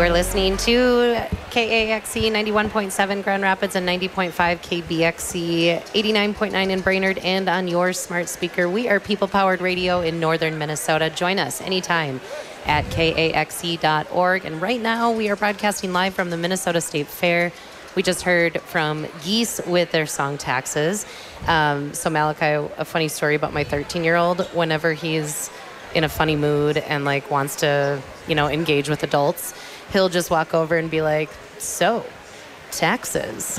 are listening to KAXE 91.7 Grand Rapids and 90.5 KBXE, 89.9 in Brainerd, and on your smart speaker. We are people-powered radio in northern Minnesota. Join us anytime at KAXE.org. And right now, we are broadcasting live from the Minnesota State Fair. We just heard from Geese with their song Taxes. So Malachi, a funny story about my 13-year-old. Whenever he's in a funny mood and like wants to, engage with adults, he'll just walk over and be like, "So, taxes."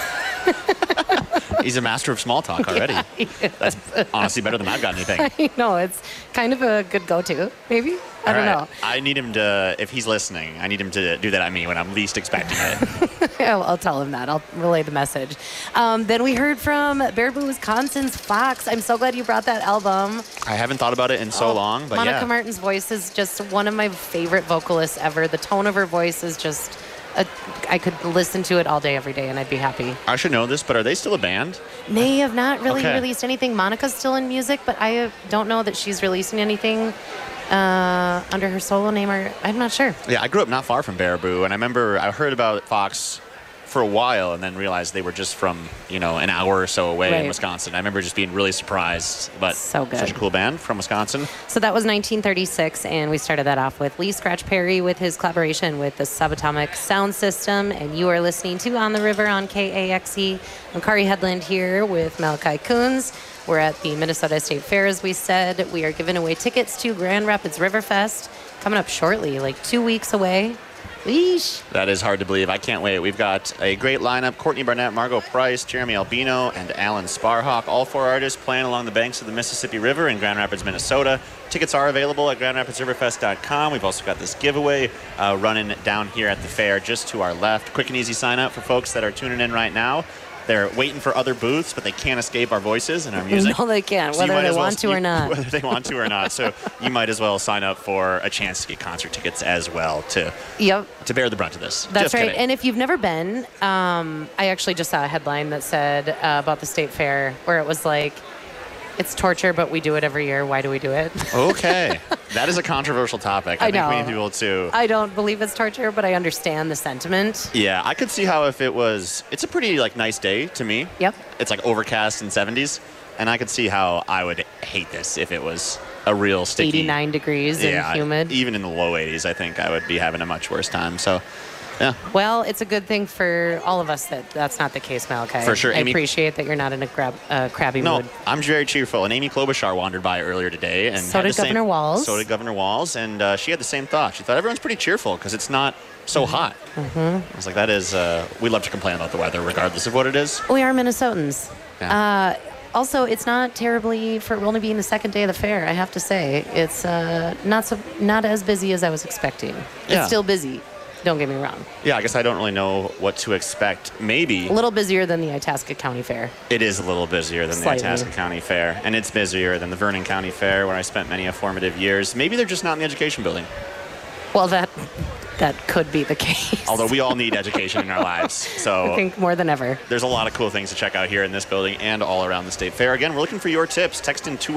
He's a master of small talk already. Yeah, that's honestly better than I've got anything. I know, it's kind of a good go-to, maybe. I don't know. I need him to, if he's listening, I need him to do that on me when I'm least expecting it. I'll tell him that. I'll relay the message. Then we heard from Baraboo, Wisconsin's Fox. I'm so glad you brought that album. I haven't thought about it in so long, but Monica Martin's voice is just one of my favorite vocalists ever. The tone of her voice is just, I could listen to it all day, every day, and I'd be happy. I should know this, but are they still a band? They have not really released anything. Monica's still in music, but I don't know that she's releasing anything under her solo name, or I'm not sure. Yeah, I grew up not far from Baraboo, and I remember I heard about Fox for a while and then realized they were just from, an hour or so away in Wisconsin. I remember just being really surprised, but so good. Such a cool band from Wisconsin. So that was 1936, and we started that off with Lee Scratch Perry with his collaboration with the Subatomic Sound System, and you are listening to On the River on KAXE. I'm Kari Headland here with Malachi Coons. We're at the Minnesota State Fair, as we said. We are giving away tickets to Grand Rapids Riverfest coming up shortly, like 2 weeks away. Yeesh. That is hard to believe. I can't wait. We've got a great lineup. Courtney Barnett, Margot Price, Jeremy Albino, and Alan Sparhawk. All four artists playing along the banks of the Mississippi River in Grand Rapids, Minnesota. Tickets are available at GrandRapidsRiverfest.com. We've also got this giveaway running down here at the fair just to our left. Quick and easy sign up for folks that are tuning in right now. They're waiting for other booths, but they can't escape our voices and our music. No, they can't, whether they want to or not. Whether they want to or not. So you might as well sign up for a chance to get concert tickets as well to bear the brunt of this. That's just right. kidding. And if you've never been, I actually just saw a headline that said about the State Fair where it was like, it's torture, but we do it every year. Why do we do it? Okay. That is a controversial topic. I think we need people to... I don't believe it's torture, but I understand the sentiment. Yeah, I could see how if it was... It's a pretty, nice day to me. Yep. It's, overcast and 70s. And I could see how I would hate this if it was a real sticky... 89 degrees and humid. Even in the low 80s, I think I would be having a much worse time. So... yeah. Well, it's a good thing for all of us that that's not the case, Malachi. For sure. I appreciate that you're not in a crabby mood. No, I'm very cheerful. And Amy Klobuchar wandered by earlier today. And so did Governor Walz. So did Governor Walz. And she had the same thought. She thought everyone's pretty cheerful because it's not so hot. Mm-hmm. I was like, that is... we love to complain about the weather regardless of what it is. We are Minnesotans. Yeah. Also, it's not terribly for only being the second day of the fair, I have to say. It's not as busy as I was expecting. Yeah. It's still busy. Don't get me wrong. Yeah, I guess I don't really know what to expect. Maybe... a little busier than the Itasca County Fair. It is a little busier than Slightly. the Itasca County Fair. And it's busier than the Vernon County Fair, where I spent many formative years. Maybe they're just not in the education building. Well, that could be the case. Although we all need education in our lives. So I think more than ever. There's a lot of cool things to check out here in this building and all around the State Fair. Again, we're looking for your tips. Text in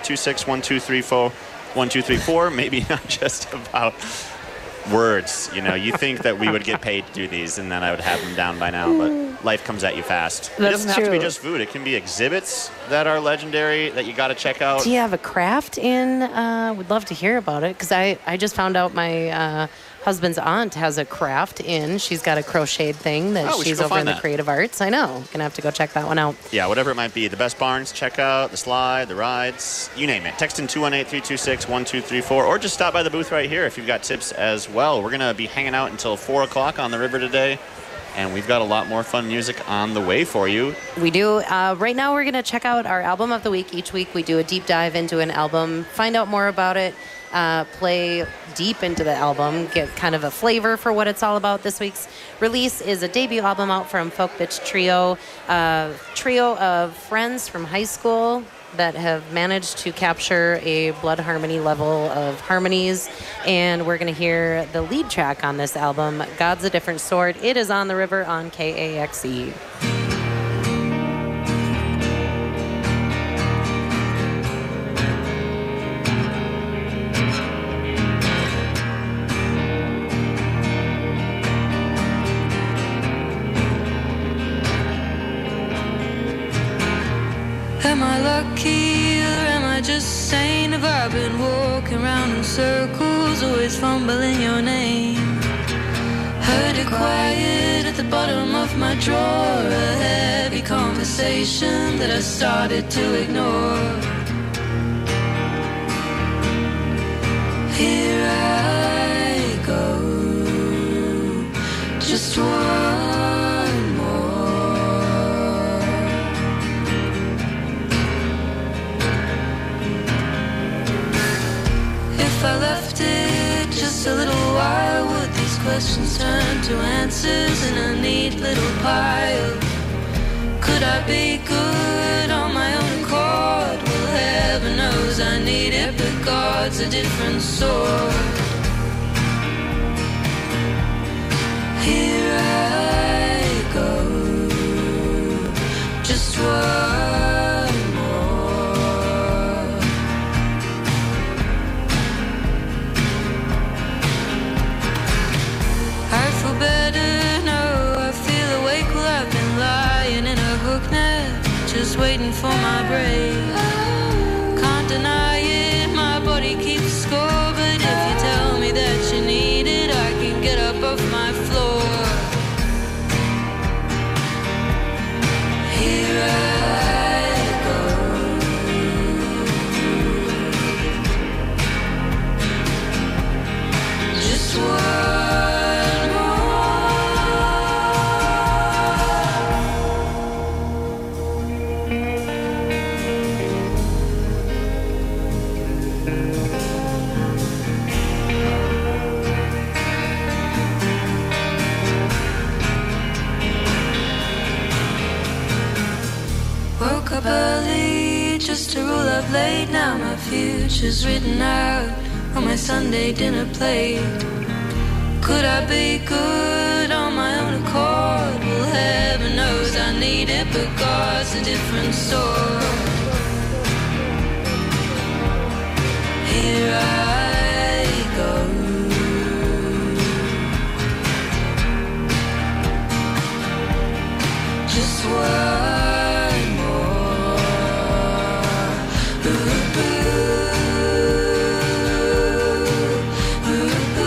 218-326-1234. Maybe not just about... words. You think that we would get paid to do these and then I would have them down by now, but life comes at you fast. That's it doesn't true. have to be just food. It can be exhibits that are legendary that you got to check out. Do you have a craft in? Would love to hear about it because I just found out my husband's aunt has a craft in. She's got a crocheted thing that she's over in the creative arts. I know. Gonna have to go check that one out. Yeah, whatever it might be. The best barns, check out the slide, the rides, you name it. Text in 218-326-1234 or just stop by the booth right here if you've got tips as well. We're gonna be hanging out until 4 o'clock on the river today. And we've got a lot more fun music on the way for you. We do. Right now, we're going to check out our album of the week. Each week, we do a deep dive into an album, find out more about it, play deep into the album, get kind of a flavor for what it's all about. This week's release is a debut album out from Folk Bitch Trio, trio of friends from high school that have managed to capture a Blood Harmony level of harmonies. And we're going to hear the lead track on this album, God's a Different Sort. It is On the River on KAXE. Am I lucky or am I just sane? Have I been walking around in circles, always fumbling your name? Heard it quiet at the bottom of my drawer, a heavy conversation that I started to ignore. Here I go, just one more. If I left it just a little while, would these questions turn to answers in a neat little pile? Could I be good on my own accord? Well, heaven knows I need it, but God's a different sort. Here I go, just one more. I feel better now, I feel awake. Well, I've been lying in a hook net, just waiting for my break. Can't deny it, my body keeps score, but if you tell me that you need it, I can get up off my floor. Here I go, just one more. Woke up early just to rule up late. Now my future's written out on my Sunday dinner plate. Could I be good on my own accord? Well, heaven knows I need it, but God's a different sort. Here I go, just one more. Ooh, ooh, ooh,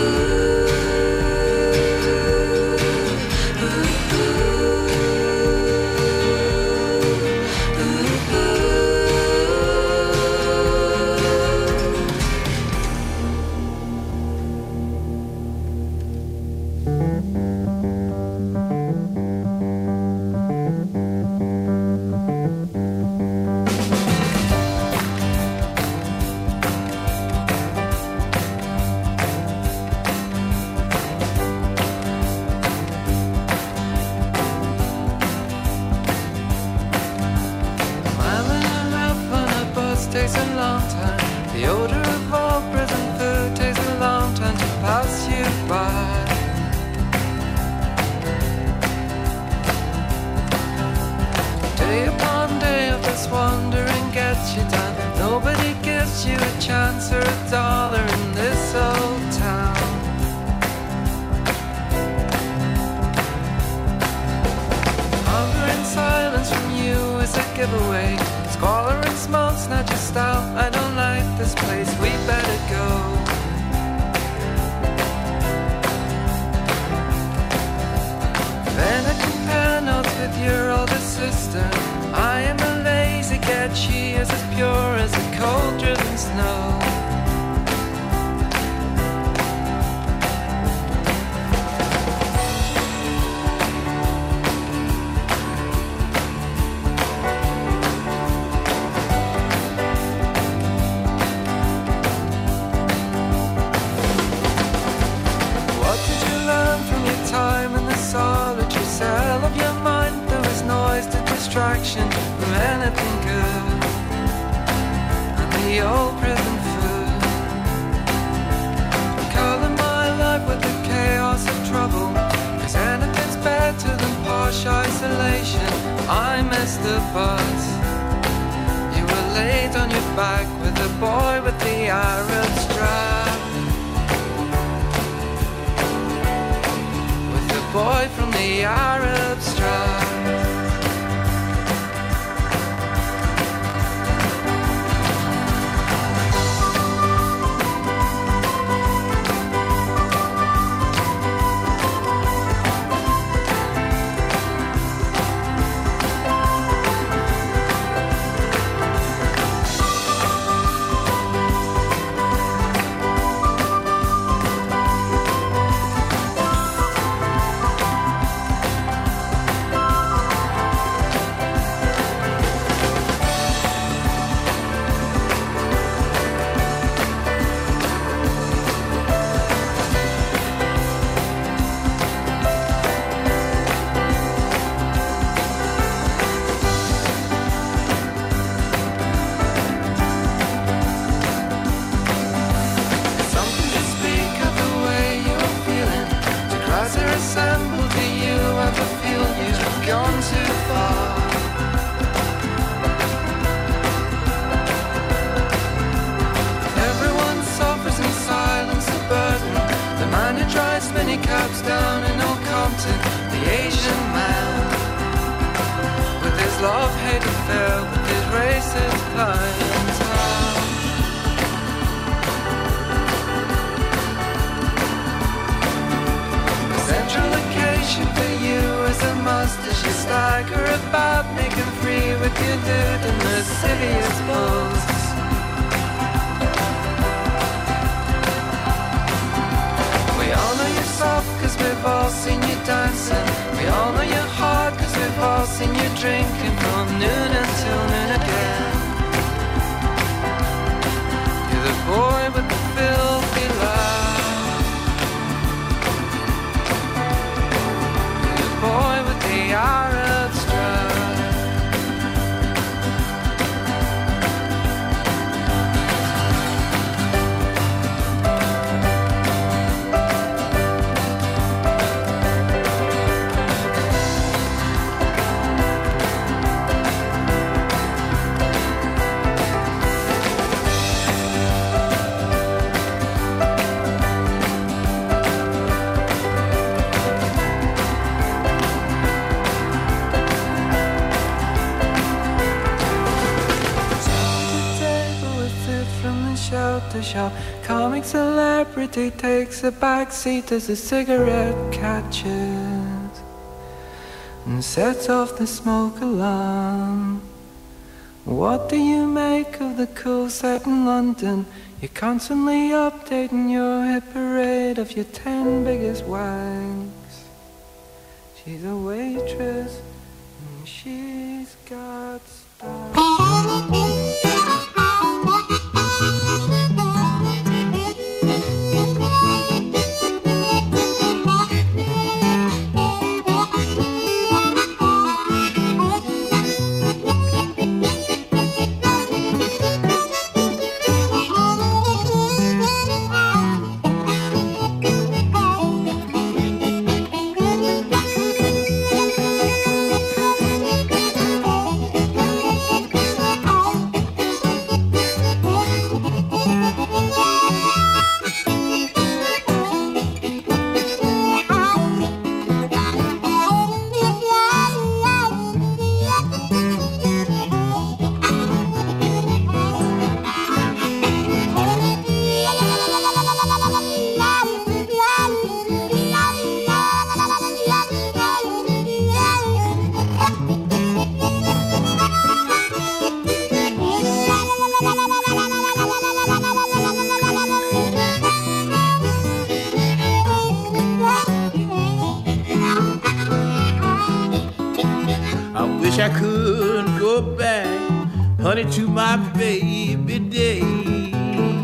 takes a long time. The odor of all prison food takes a long time to pass you by. Day upon day of this wandering gets you down. Nobody gives you a chance or a dollar in this old town. Hunger and silence from you is a giveaway. Squalor and smoke's not your style. I don't like this place, we better go. Then I compare notes with your older sister. I am a lazy cat, she is as pure as a cold-driven snow. Solitary cell of your mind, there is noise to distraction from anything good, and the old prison food. Color my life with the chaos of trouble, 'cause anything's better than posh isolation. I missed the bus. You were laid on your back with the boy with the Arab strap. Boy from the Arab strap. with his racist clientele. The central location for you is a must as you stagger about, making free with your dude in lascivious pose. We all know you're soft cause we've all seen you dancing. We all know you're hard cause we've all seen you drinking from noon until noon again. You're the boy with the filthy laugh. You're the boy with the Arab strap. To shop, comic celebrity takes a back seat as the cigarette catches and sets off the smoke alarm. What do you make of the cool set in London? You're constantly updating your hit parade of your 10 biggest wanks. She's a waitress and she's got style. I could go back, honey, to my baby days.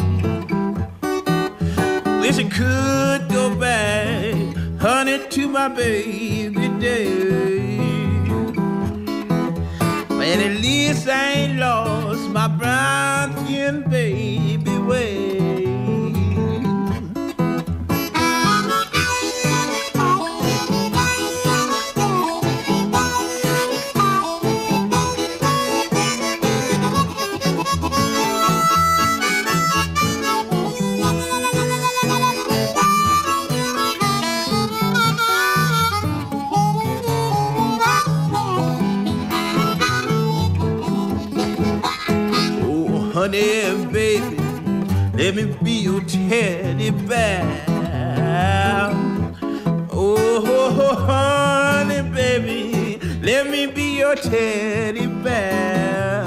Wish I could go back, honey, to my baby days. But at least I ain't lost my brown skin baby way. Honey, baby, let me be your teddy bear. Oh, honey, baby, let me be your teddy bear.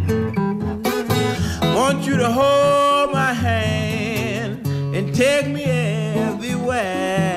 Want you to hold my hand and take me everywhere.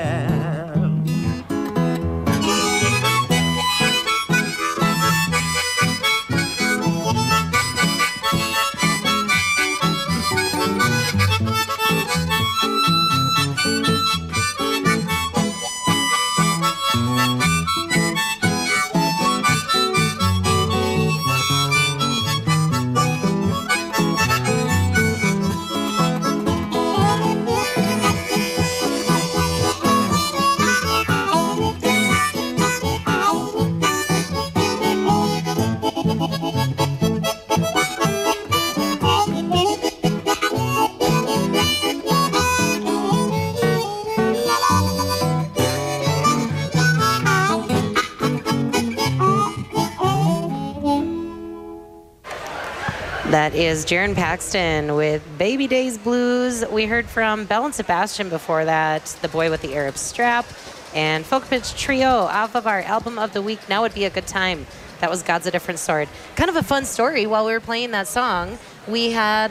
That is Jaron Paxton with Baby Days Blues. We heard from Belle and Sebastian before that, The Boy with the Arab Strap, and Folk Pitch Trio off of our album of the week, Now Would Be a Good Time. That was God's a Different Sword. Kind of a fun story. While we were playing that song, we had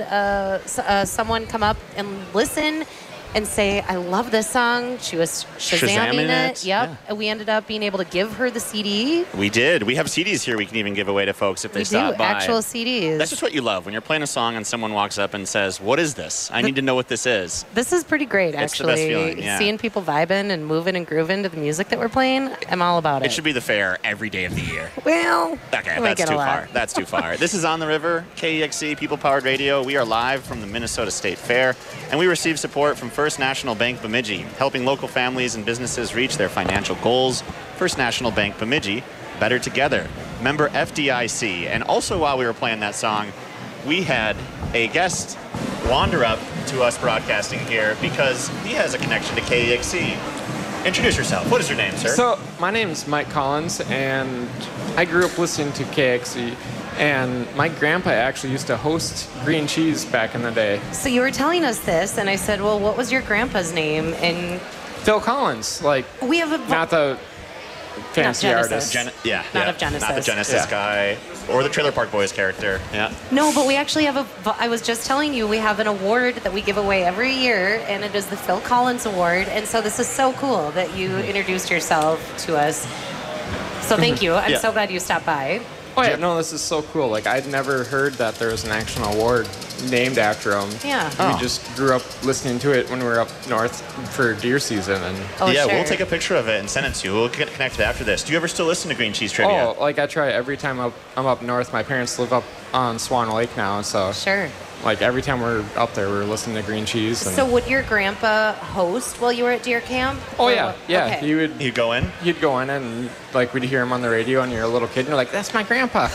someone come up and listen and say, I love this song. She was Shazamming it. Yep. Yeah. And we ended up being able to give her the CD. We did. We have CDs here we can even give away to folks if they stop by. Actual CDs. That's just what you love. When you're playing a song and someone walks up and says, what is this? I need to know what this is. This is pretty great, It's actually. the best feeling, yeah. Seeing people vibing and moving and grooving to the music that we're playing, I'm all about it. It should be the fair every day of the year. Well, Okay, I like that's it a too lot. far. That's too far. This is On the River, KEXC, People Powered Radio. We are live from the Minnesota State Fair, and we receive support from First National Bank Bemidji, helping local families and businesses reach their financial goals. First National Bank Bemidji, better together. Member FDIC. And also while we were playing that song, we had a guest wander up to us broadcasting here because he has a connection to KEXC. Introduce yourself. What is your name, sir? So, my name's Mike Collins, and I grew up listening to KXC, and my grandpa actually used to host Green Cheese back in the day. So you were telling us this, and I said, well, what was your grandpa's name? And Phil Collins, like, we have a... not the fancy Genesis. artist. Not of Genesis. Not the Genesis Yeah. guy or the Trailer Park Boys character. Yeah. No, but we actually have I was just telling you, we have an award that we give away every year, and it is the Phil Collins Award. And so this is so cool that you introduced yourself to us. So thank you. I'm Yeah. so glad you stopped by. Oh, yeah, no, this is so cool. Like, I'd never heard that there was an actual award named after him. Yeah. We just grew up listening to it when we were up north for deer season. And Oh, yeah, sure. we'll take a picture of it and send it to you. We'll get connected after this. Do you ever still listen to Green Cheese Trivia? Oh, like I try every time I'm up north. My parents live up on Swan Lake now, so Sure. like every time we're up there, we're listening to Green Cheese. And So would your grandpa host while you were at deer camp? oh Or yeah, what? yeah. Okay. You go in? You'd go in and like we'd hear him on the radio, and you're a little kid, and you're like, "That's my grandpa."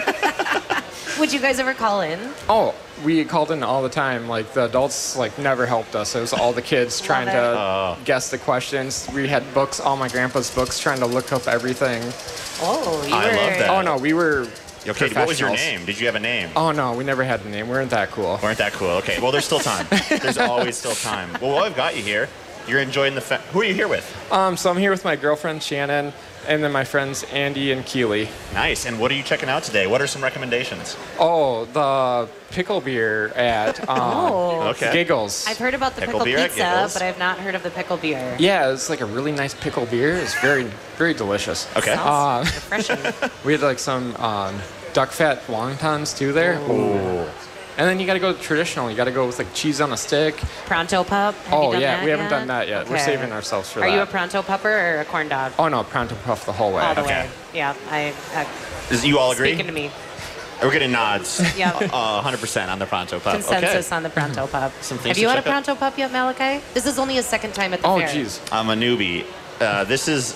Would you guys ever call in? Oh, we called in all the time. Like the adults like never helped us. It was all the kids trying it. to guess the questions. We had books, all my grandpa's books, trying to look up everything. Oh, you I were... love that. Oh no, we were. Okay, what was your professionals. name? Did you have a name? Oh no, we never had a name. We weren't that cool. Weren't that cool? Okay, well, there's still time. There's always still time. Well, while I've got you here, you're enjoying the... Who are you here with? So I'm here with my girlfriend Shannon, and then my friends Andy and Keely. Nice. And what are you checking out today? What are some recommendations? Oh, the pickle beer at Oh. Okay. Giggles. I've heard about the Pickle pickle beer at pizza, Giggles. but I've not heard of the pickle beer. Yeah, it's like a really nice pickle beer. It's very, very delicious. Okay. Sounds refreshing. We had like some duck fat wontons too there. Ooh. And then you got to go traditional. You got to go with like cheese on a stick. Pronto pup? Have you Oh done yeah, that we haven't yet? done that yet. We're Okay. saving ourselves for Are that. you a pronto pupper or a corn dog? Oh no, pronto puff the whole way. All the Okay. way. Yeah, I You all agree? speaking to me. We're getting nods. Yeah. 100% on the Pronto Pup. Consensus Okay. on the pronto pup. Some things Have you to had a check out. pronto pup yet, Malachi? This is only his second time at the Oh fair. jeez. I'm a newbie. This is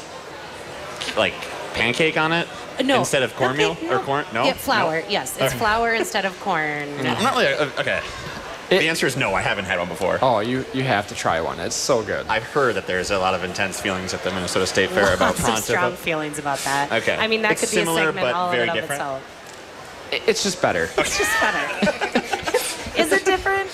like pancake on it No. instead of cornmeal Okay, no. or corn. No. Yeah, flour. No? Yes, it's flour instead of corn. I'm not really. Okay. The answer is no. I haven't had one before. Oh, you have to try one. It's so good. I've heard that there's a lot of intense feelings at the Minnesota State Fair about Lots of Pronto strong Pup. feelings about that. Okay. I mean, that It's could be a similar, segment but all in very and of different. itself. It's just better. It's just better. Is it different?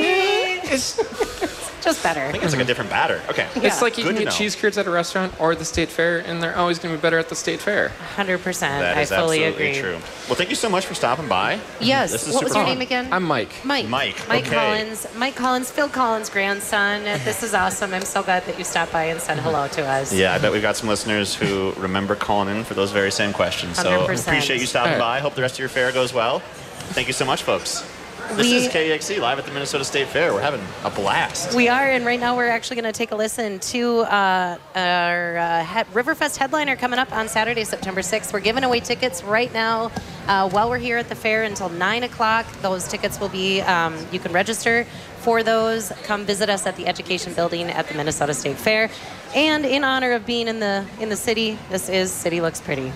It's Just better. I think it's like a different batter. Okay. it's like you Good can to get know. cheese curds at a restaurant or the state fair, and they're always going to be better at the state fair. 100%. That I is fully absolutely agree. true. Well, thank you so much for stopping by. Yes. This is What was super your fun. name again? I'm Mike. Mike. Mike, okay. Collins. Mike Collins, Phil Collins' grandson. This is awesome. I'm so glad that you stopped by and said hello to us. Yeah, I bet we've got some listeners who remember calling in for those very same questions. So 100%. appreciate you stopping Hey. by. Hope the rest of your fair goes well. Thank you so much, folks. This We- is KEXC live at the Minnesota State Fair. We're having a blast. We are, and right now we're actually going to take a listen to our Riverfest headliner coming up on Saturday, September 6th. We're giving away tickets right now while we're here at the fair until 9 o'clock. Those tickets will be, you can register for those. Come visit us at the Education Building at the Minnesota State Fair. And in honor of being in the city, this is City Looks Pretty.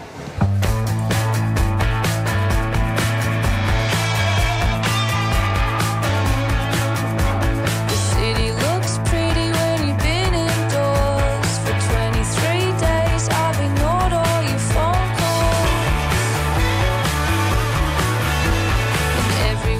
The city looks pretty when you've been indoors for 23 days. I've ignored all your phone calls, and every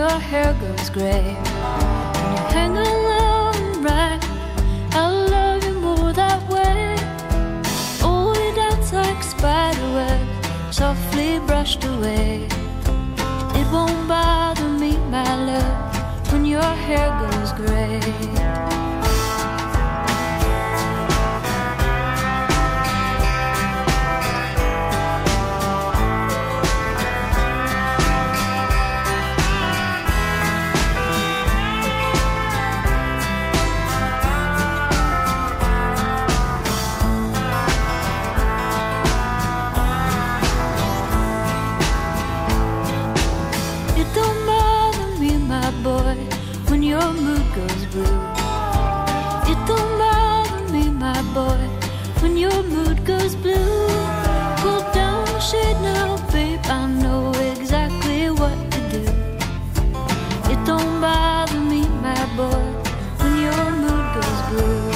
your hair goes gray. When you hang alone, right? I'll love you more that way. Oh, we dance like spiderwebs, softly brushed away. It won't bother me, my love, when your hair goes gray. Boy, when your mood goes blue, it don't bother me, my boy, when your mood goes blue. Pull down the shade now, babe, I know exactly what to do. It don't bother me, my boy, when your mood goes blue.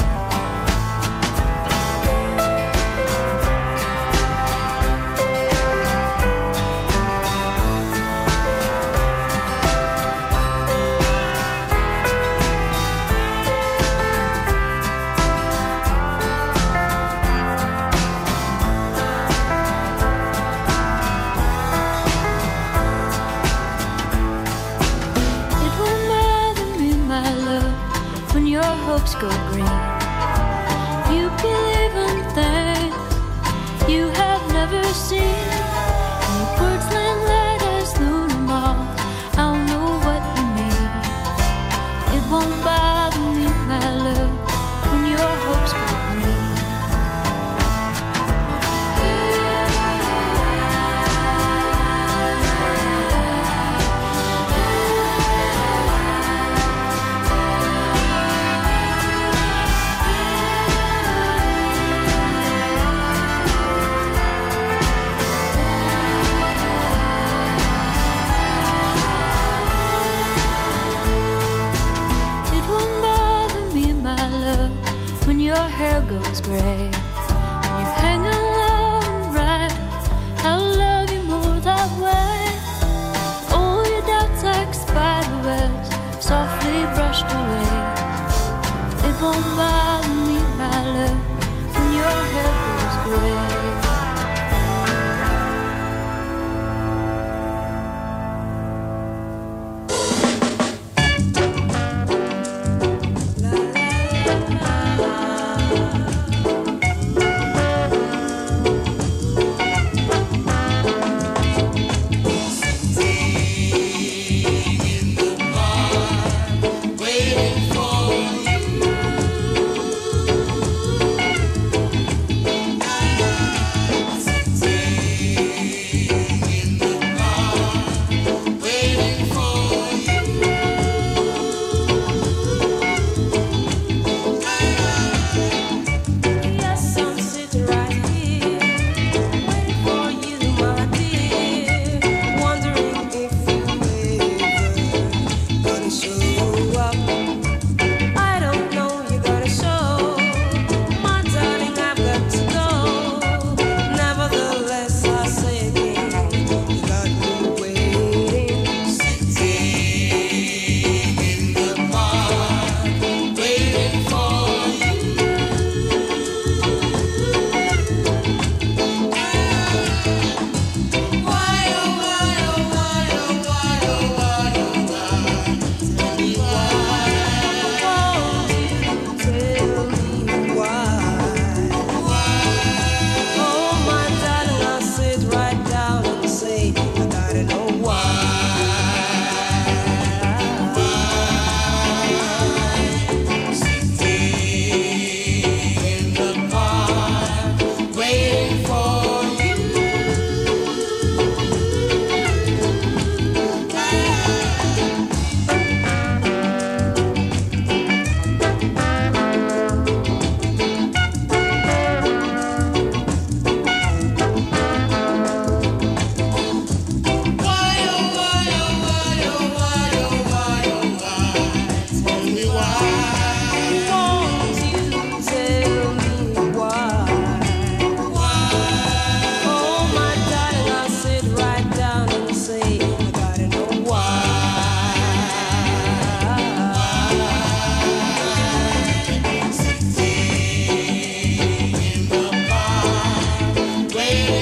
Hopes go green. You believe in things you have never seen. Your porcelain light as lunar moth, I'll know what you mean. It won't bother me, my love, when your hopes go green.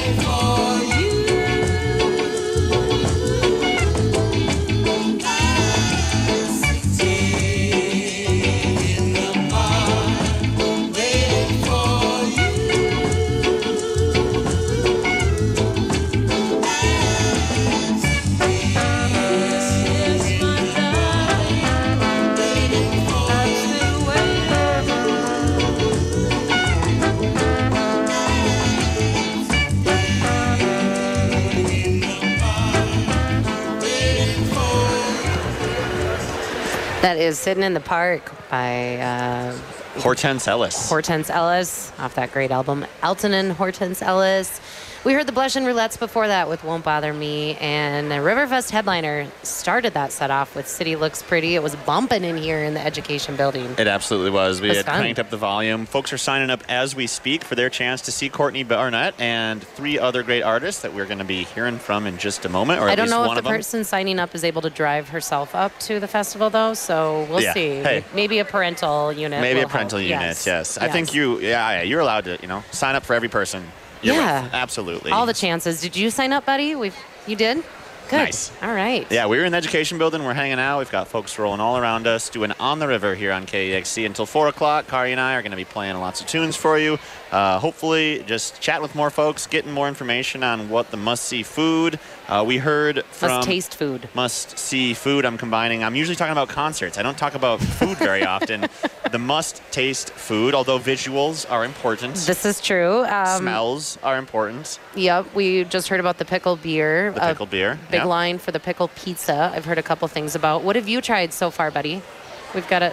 That is Sitting in the Park by Hortense Ellis. Hortense Ellis off that great album, Elton and Hortense Ellis. We heard the Blush and Roulettes before that with Won't Bother Me, and the Riverfest headliner started that set off with City Looks Pretty. It was bumping in here in the Education Building. It absolutely was. We had fun. cranked up the volume. Folks are signing up as we speak for their chance to see Courtney Barnett and 3 other great artists that we're going to be hearing from in just a moment, or I at don't least know one if of the them. person signing up is able to drive herself up to the festival, though, so we'll Yeah. see. Hey. Maybe a parental unit. Maybe will a parental help. unit, yes. I think you're allowed to, sign up for every person. You're Yeah. with. Absolutely. All the chances. Did you sign up, buddy? You did? Good. Nice. All right. Yeah, we're in the Education Building. We're hanging out. We've got folks rolling all around us, doing On the River here on KEXC until 4 o'clock. Kari and I are going to be playing lots of tunes for you. Hopefully, just chatting with more folks, getting more information on what the must-see food. We heard from... Must-taste food. Must-see food. I'm usually talking about concerts. I don't talk about food very often. The must-taste food, although visuals are important. This is true. Smells are important. Yep. We just heard about the pickle beer. The pickle beer. Big yeah. line for the pickle pizza. I've heard a couple things about. What have you tried so far, buddy? We've got a...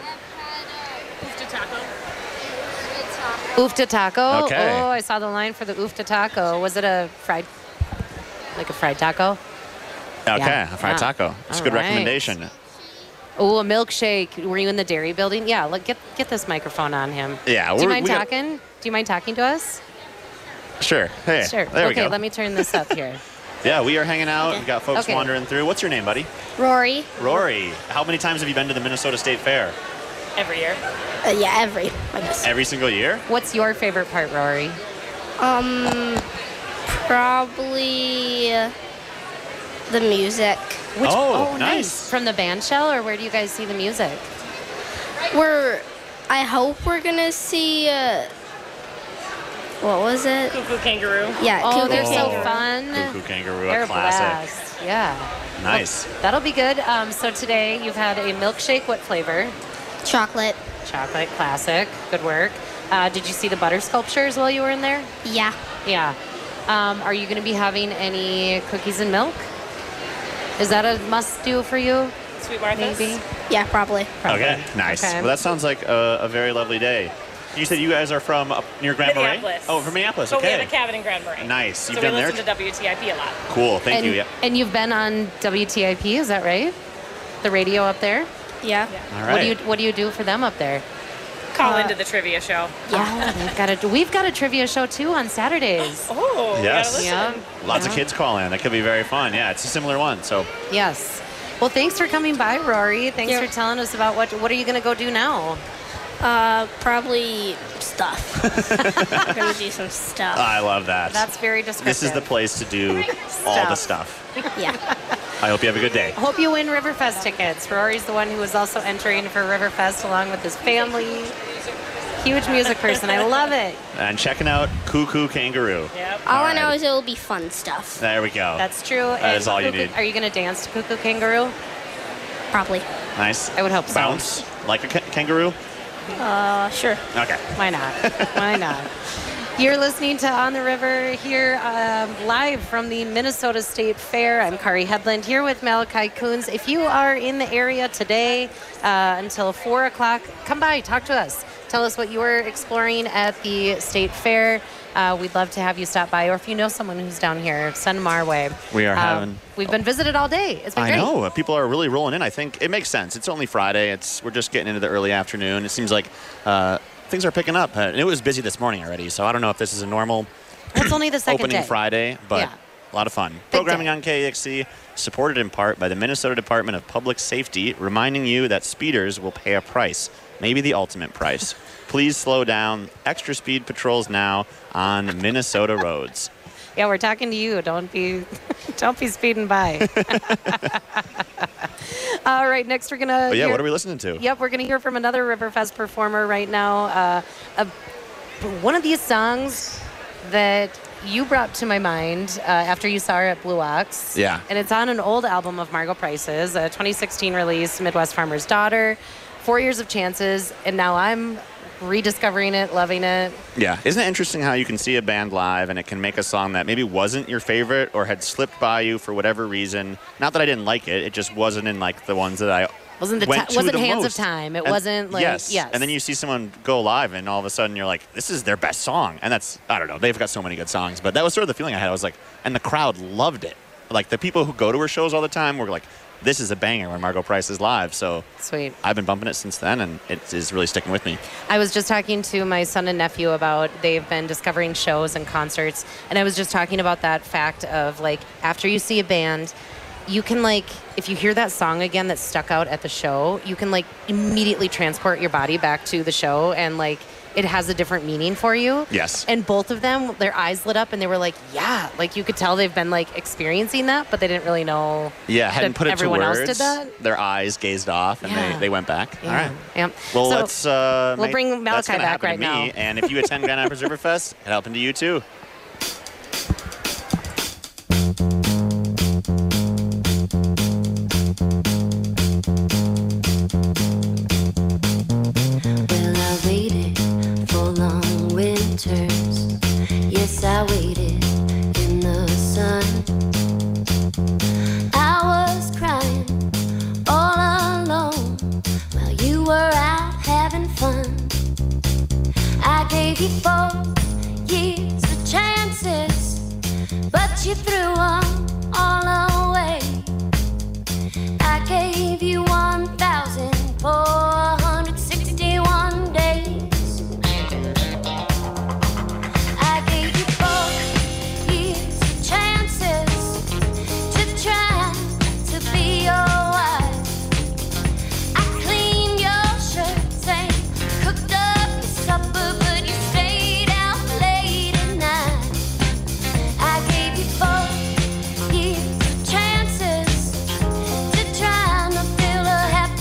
Oofta taco. Okay. Oh, I saw the line for the oofta taco. Was it a fried taco? Okay, Yeah. a fried Yeah. taco. It's a All good right. recommendation. Oh, a milkshake. Were you in the dairy building? Yeah, get this microphone on him. Yeah, Do you mind we got- talking? Do you mind talking to us? Sure. Hey, Sure. there we Okay, go. let me turn this up here. Yeah, we are hanging out. We've got folks Okay. wandering through. What's your name, buddy? Rory. Rory. How many times have you been to the Minnesota State Fair? Every year. Yeah, every. I guess. Every single year? What's your favorite part, Rory? Probably the music. Oh, nice. From the band shell, or where do you guys see the music? I hope we're gonna see. What was it? Cuckoo Kangaroo. Yeah. Oh, Cuckoo they're so Kangaroo. fun. Cuckoo Kangaroo, They're a a classic. blast. Yeah. Nice. That'll be good. So today you've had a milkshake. What flavor? Chocolate. Chocolate. Classic. Good work. Did you see the butter sculptures while you were in there? Yeah. Yeah. Are you going to be having any cookies and milk? Is that a must-do for you? Sweet Martha's. Maybe. Yeah, probably. Okay, nice. Okay. Well, that sounds like a very lovely day. You said you guys are from up near Grand Marais? Minneapolis. Oh, from Minneapolis, But okay. we have a cabin in Grand Marais. Nice. So You've we been there? listen to WTIP a lot. Cool, thank you. Yeah. And you've been on WTIP, is that right? The radio up there? Yeah. All right. What do you do for them up there? Call into the trivia show. Oh, we've got a trivia show too on Saturdays. Oh, we Yes. gotta listen. Yeah. Lots of kids call in. That could be very fun. Yeah, it's a similar one. So Yes. Well, thanks for coming by, Rory. Thanks for telling us about what are you going to go do now? Probably stuff. We're gonna do some stuff. I love that. That's very descriptive. This is the place to do all the stuff. Yeah. I hope you have a good day. Hope you win Riverfest tickets. Rory's the one who was also entering for Riverfest along with his family. Huge music person. I love it. And checking out Cuckoo Kangaroo. Yep. All I All know right. is it will be fun stuff. There we go. That's true. That is all you need. Are you going to dance to Cuckoo Kangaroo? Probably. Nice. I would hope so. Bounce like a kangaroo? Sure. Okay. Why not? Why not? You're listening to On the River here live from the Minnesota State Fair. I'm Kari Headland here with Malachi Coons. If you are in the area today until 4 o'clock, come by, talk to us. Tell us what you were exploring at the State Fair. We'd love to have you stop by. Or if you know someone who's down here, send them our way. We are having... We've been visited all day. It's been I great. know. People are really rolling in. I think it makes sense. It's only Friday. We're just getting into the early afternoon. It seems like things are picking up. And it was busy this morning already, so I don't know if this is a normal It's only the second opening day. Friday, but Yeah. a lot of fun. Big Programming day. on KEXC, supported in part by the Minnesota Department of Public Safety, reminding you that speeders will pay a price, maybe the ultimate price. Please slow down. Extra speed patrols now on Minnesota roads. Yeah, we're talking to you. Don't be speeding by. All right, next we're gonna. But yeah, what are we listening to? Yep, we're gonna hear from another Riverfest performer right now. One of these songs that you brought to my mind after you saw her at Blue Ox. Yeah. And it's on an old album of Margot Price's, a 2016 release, Midwest Farmer's Daughter, 4 Years of Chances, and now I'm rediscovering it, loving it. Yeah. Isn't it interesting how you can see a band live and it can make a song that maybe wasn't your favorite or had slipped by you for whatever reason? Not that I didn't like it. It just wasn't in like the ones that I wasn't Hands of Time. It wasn't like yes. And then you see someone go live and all of a sudden you're like, this is their best song. And that's, I don't know, they've got so many good songs. But that was sort of the feeling I had. I was like, and the crowd loved it. Like the people who go to her shows all the time were like, this is a banger when Margot Price is live. So sweet. I've been bumping it since then, and it is really sticking with me. I was just talking to my son and nephew about they've been discovering shows and concerts, and I was just talking about that fact of like after you see a band, you can like if you hear that song again that stuck out at the show, you can like immediately transport your body back to the show and like it has a different meaning for you. Yes. And both of them, their eyes lit up and they were like, yeah, like you could tell they've been like experiencing that, but they didn't really know. Yeah, hadn't put it to words. Everyone else did that. Their eyes gazed off and they went back. Yeah. All right. Yeah. Well, so let's. We'll bring Malachi back right now. And if you attend Grand Rapids Riverfest, it happened to you too. Yes, I waited in the sun. I was crying all alone while you were out having fun. I gave you 4 years of chances, but you threw them all away. I gave you 1,461 days. Happy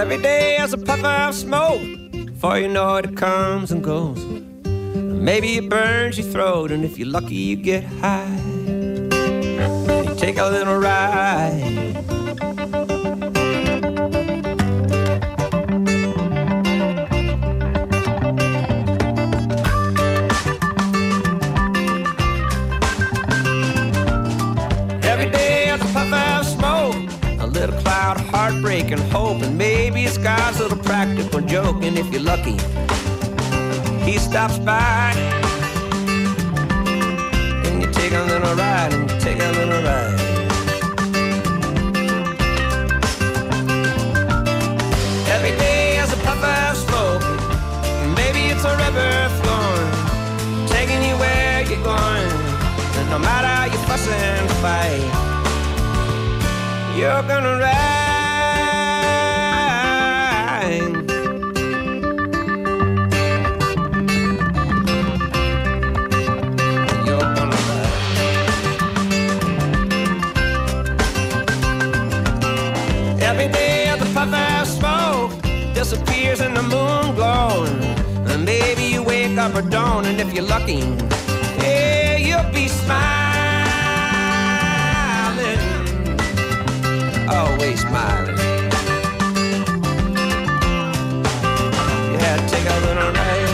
Every day as a puff of smoke, before you know it, it comes and goes. Maybe it burns your throat, and if you're lucky, you get high. You take a little ride. Every day as a puff of smoke, a little cloud of heartbreak and hope, and maybe it's God's little practical joke, and if you're lucky, he stops by, and you take a little ride, and you take a little ride. Every day is a puff of smoke, maybe it's a river flowing, taking you where you're going, and no matter how you fuss and fight, you're gonna ride. Every day the puff of smoke disappears in the moon glowing, and maybe you wake up at dawn, and if you're lucky, yeah, you'll be smiling, always smiling. You had to take a little ride.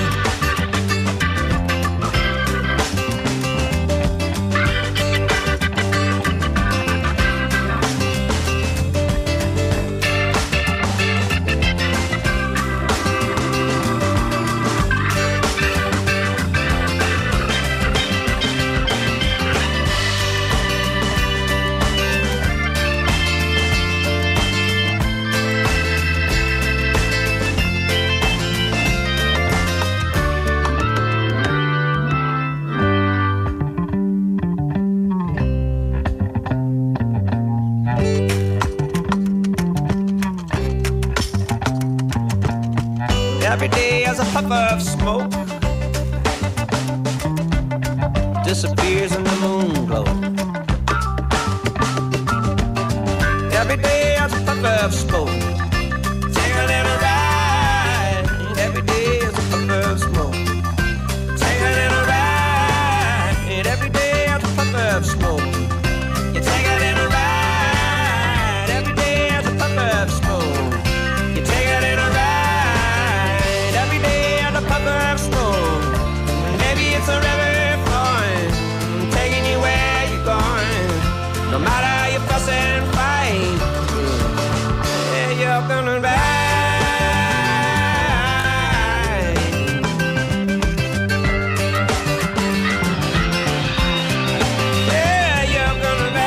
Every day as a puff of smoke disappears in the moon glow. Every day as a puff of smoke, take a little ride. Every day as a puff of smoke, take a little ride. Every day as a puff of smoke, you take a little ride. Every day as a puff of smoke, you take a little ride. Puff of smoke, maybe it's a river flowing, taking you where you're going. No matter how you fuss and fight, yeah, you're gonna ride. Yeah, you're gonna ride.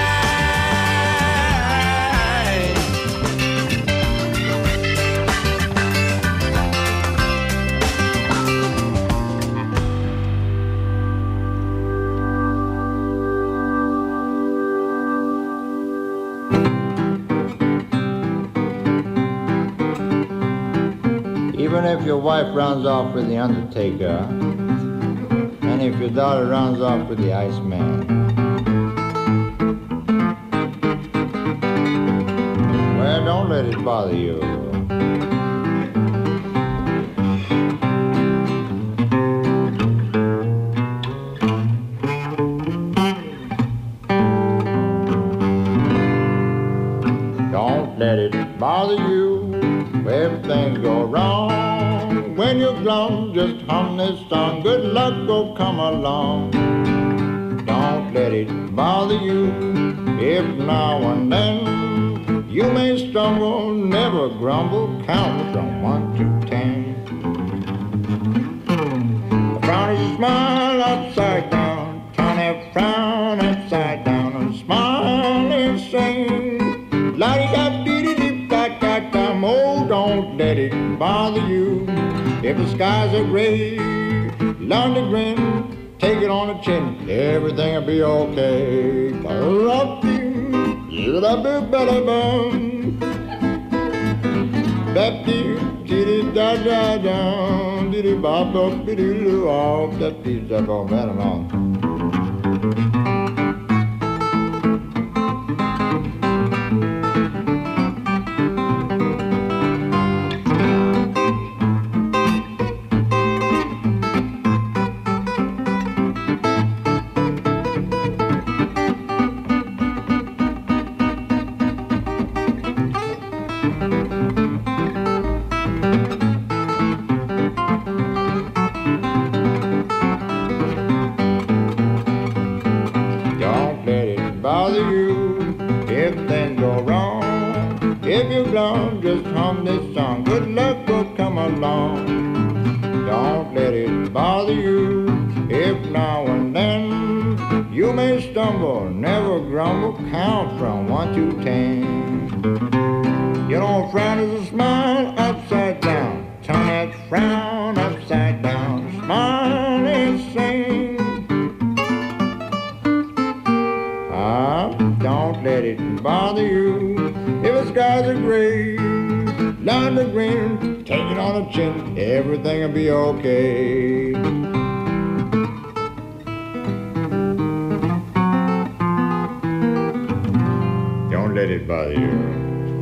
Even if your wife runs off with the undertaker, and if your daughter runs off with the Iceman, well, don't let it bother you. Don't let it bother you if things go wrong. When you're glum, just hum this song. Good luck will come along. Don't let it bother you if now and then you may stumble, never grumble. Count from 1 to 10. A frown is a smile upside down. Turn that frown upside down and smile and sing. La-di-da-dee-dee-dee-da-da-dum. Oh, don't let it bother you if the skies are gray. Learn to grin, take it on the chin. Everything'll be okay. Ba-da-da-boo-ba-da-bum. Ba-dee-dee-dee-da-da-dum. Dee-dee-ba-ba-dee-dee-doo. Oh, that piece up on that along. glum, just hum this song. Good luck will come along. Don't let it bother you if now and then you may stumble, never grumble, count from 1 to 10. You don't frown as a smile upside down, turn that frown upside down, smile and sing. Don't let it bother you if the skies are gray, line the green, take it on the chin, everything will be okay. Don't let it bother you.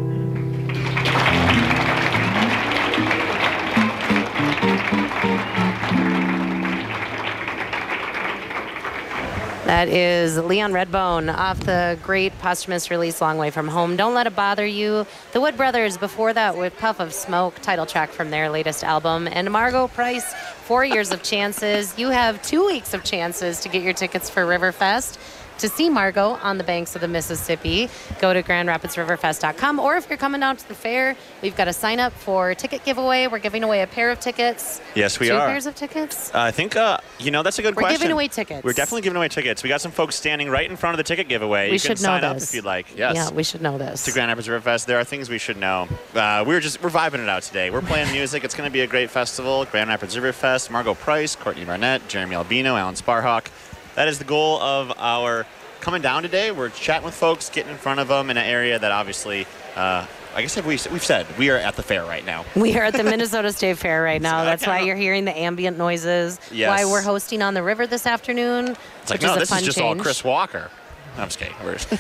That is Leon Redbone off the great posthumous release Long Way From Home. Don't Let It Bother You. The Wood Brothers before that with Puff of Smoke, title track from their latest album. And Margo Price, 4 years of chances. You have 2 weeks of chances to get your tickets for Riverfest. To see Margo on the banks of the Mississippi, go to GrandRapidsRiverfest.com. Or if you're coming down to the fair, we've got a sign up for ticket giveaway. We're giving away a pair of tickets. Yes, we 2 are. pairs of tickets? I think, that's a good question. We're giving away tickets. We're definitely giving away tickets. We got some folks standing right in front of the ticket giveaway. We should know sign up this. if you'd like. Yes. Yeah, we should know this. To Grand Rapids Riverfest. There are things we should know. We're vibing it out today. We're playing music. It's going to be a great festival. Grand Rapids Riverfest. Margo Price, Courtney Barnett, Jeremy Albino, Alan Sparhawk. That is the goal of our coming down today. We're chatting with folks, getting in front of them in an area that obviously, I guess we've said we are at the fair right now. We are at the Minnesota State Fair right now. That's why you're hearing the ambient noises. Yes. Why we're hosting on the river this afternoon. It's like, which no, is a this fun is just change. all Chris Walker. I'm just kidding.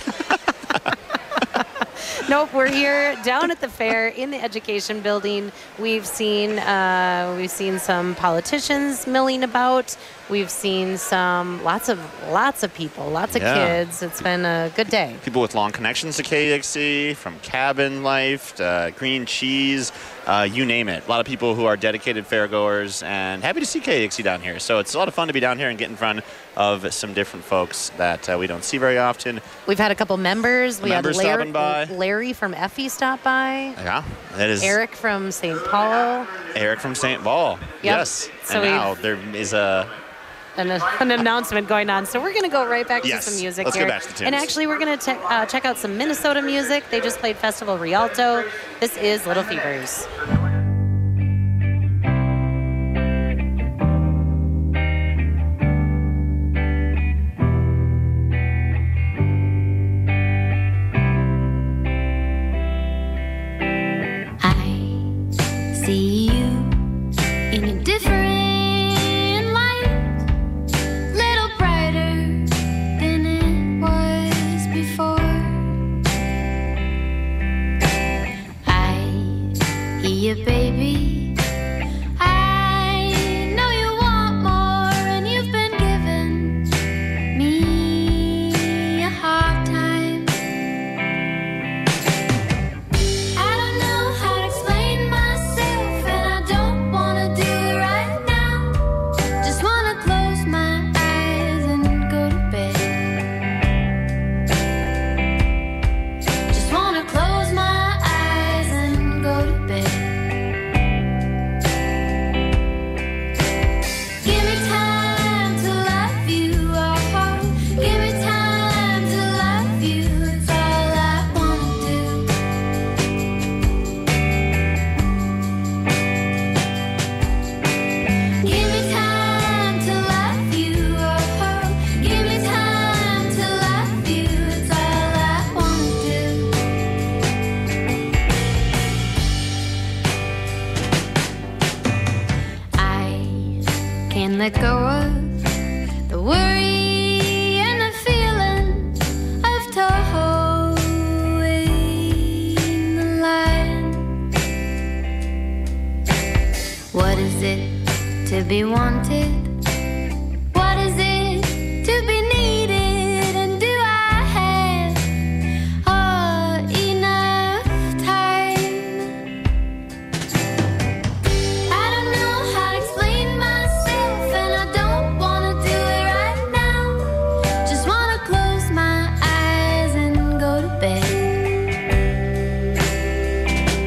Nope, we're here down at the fair in the education building. We've seen some politicians milling about. We've seen lots of people, lots of kids. It's been a good day. People with long connections to KXC, from Cabin Life to Green Cheese, you name it. A lot of people who are dedicated fairgoers and happy to see KXC down here. So it's a lot of fun to be down here and get in front of some different folks that we don't see very often. We've had a couple members. We had stopping by. Larry from Effie stop by. Yeah, that is Eric from St. Paul. Eric from St. Paul. Yep. Yes. So and now there is an announcement going on. So we're going to go right back to some music let's here. go back to the tunes. And actually, we're going to check out some Minnesota music. They just played Festival Rialto. This is Little Fevers. See you in a different light, little brighter than it was before. I hear you, baby. I know you want more, and you've been giving me a hard time. I don't know how to explain myself, and I don't wanna do it right now. Just wanna close my eyes and go to bed. Just wanna close my eyes and go to bed. Give me time to love you, oh, give me time to love you. It's all I wanna do. Give me time to love you, oh, give me time to love you. It's all I wanna do. I can't let go of the worry and the feeling of towing the line. What is it to be wanted? What is it to be needed? And do I have enough time? I don't know how to explain myself, and I don't wanna do it right now. Just wanna close my eyes and go to bed.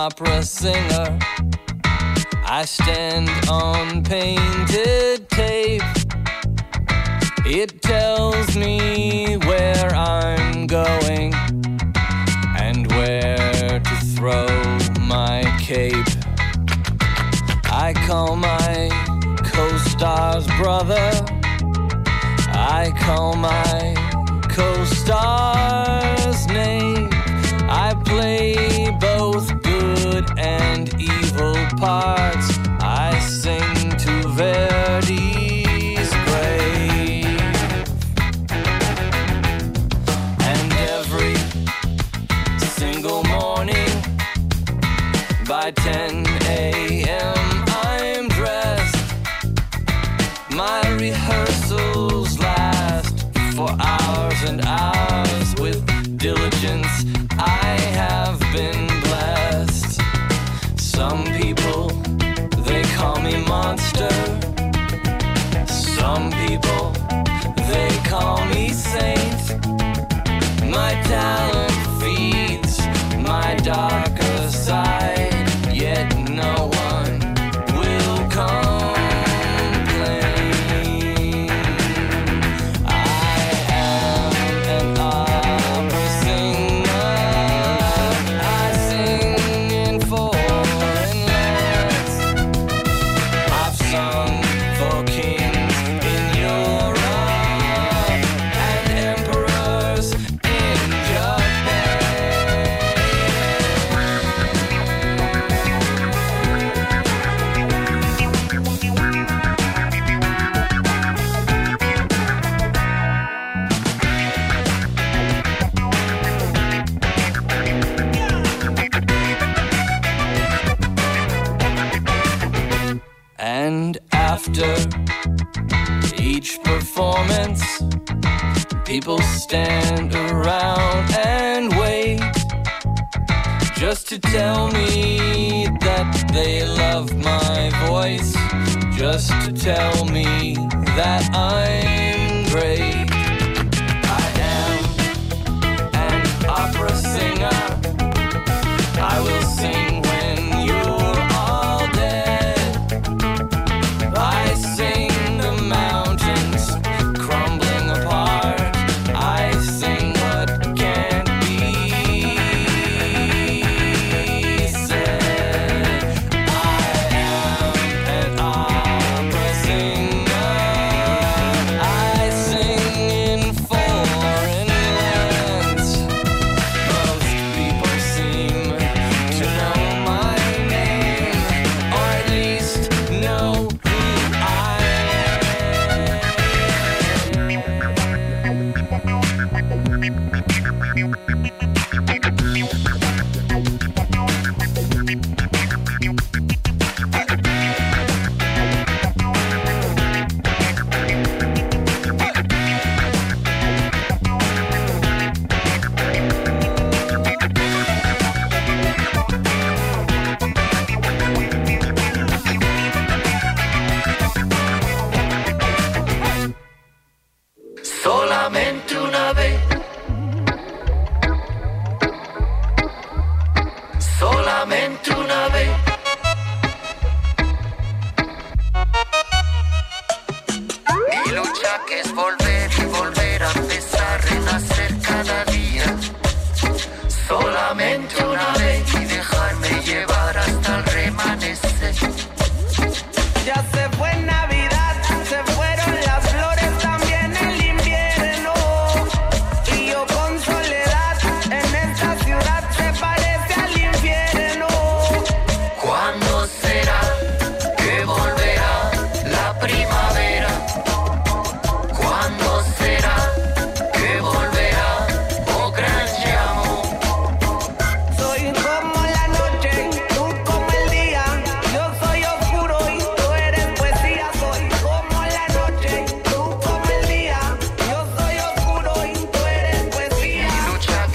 opera singer. I stand on painted tape. It tells me where I'm going and where to throw my cape. I call my co-star's brother. I call my co-star's name. I play both good and evil parts. I sing to Verdi's grave. And every single morning by 10 a.m. I'm dressed. My rehearsals last for hours and hours. With diligence I have been blessed. Some people, they call me monster. Some people, they call me saint. My talent feeds my darker side, yet no one will complain. I am an opera singer. I sing in foreign lands. I've sung for kings in Europe and emperors in Japan. And after each performance, people stand around and wait just to tell me that they love my voice, just to tell me that I'm great. I am an opera singer. I will sing when you're all dead. I sing the mountains crumbling apart. I sing what can't be said. I am an opera singer. I sing in foreign lands. Most people seem to know my name, or at least know who I am.